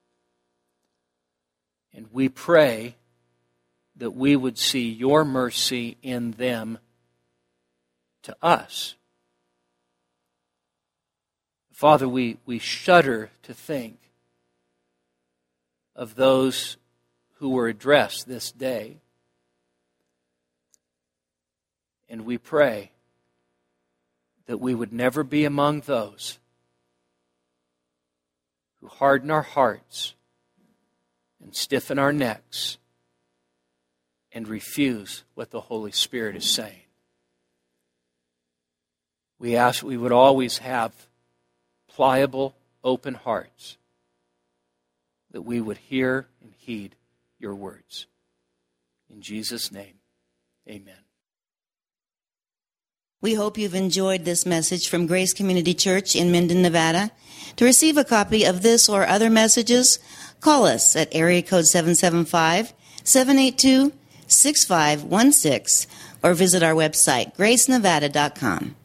Speaker 2: And we pray that we would see your mercy in them to us. Father, we, we shudder to think of those who were addressed this day. And we pray that we would never be among those who harden our hearts and stiffen our necks and refuse what the Holy Spirit is saying. We ask we would always have pliable, open hearts, that we would hear and heed your words. In Jesus' name, amen.
Speaker 1: We hope you've enjoyed this message from Grace Community Church in Minden, Nevada. To receive a copy of this or other messages, call us at area code seven seven five, seven eight two, six five one six or visit our website, grace nevada dot com.